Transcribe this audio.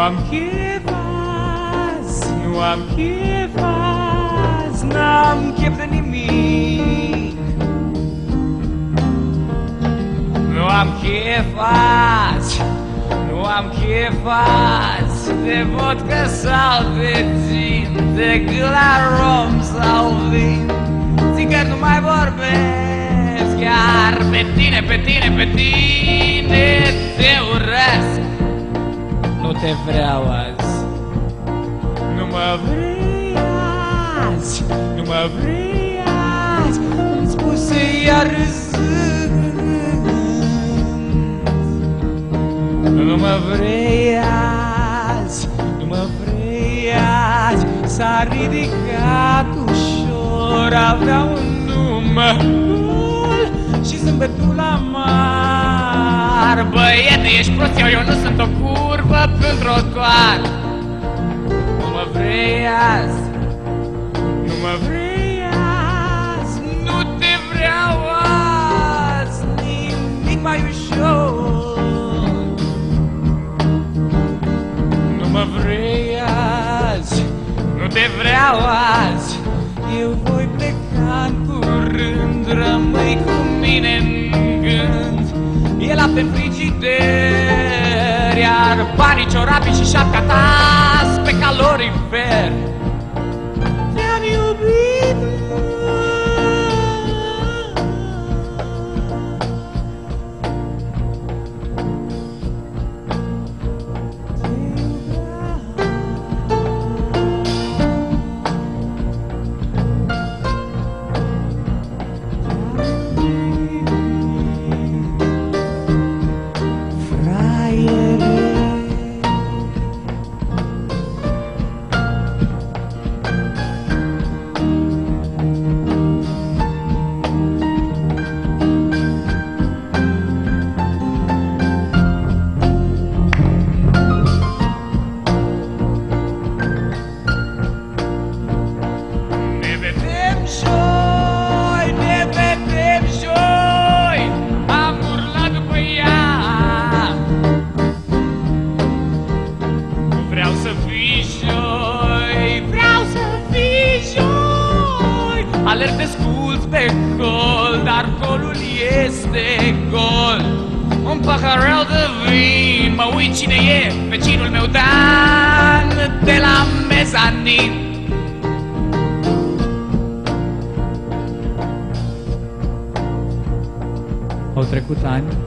am chef azi, nu am chef azi, n-am chef de nimic. Nu am chef azi, nu am chef azi, de vodka sau de gin, de glarom sau vin. Țigări nu mai vorbesc, chiar pe tine, pe tine, pe tine te urăsc. Nu te vreau azi, nu mă vrei azi, nu mă vrei azi, îmi spuse iar râzând. Nu mă vrei azi, nu mă vrei azi, s-a ridicat ușor, avea un număr și zâmbetul amar. Băiete, ești prost, eu nu sunt o curvă pe-un trotuar. Nu mă vrei azi, nu mă vrei azi, nu te vreau azi, nimic mai ușor. Nu mă vrei azi, nu te vreau azi, eu voi pleca în curând, rămâi cu mine în gând. E lapte în frigider, iar banii, ciorapii și șapca ta pe calorifer. Te-am iubit, alerg de scult pe col, dar colul este gol. Un paharel de vin, mă uit cine e, vecinul meu Dan, de la mezanin. Au trecut ani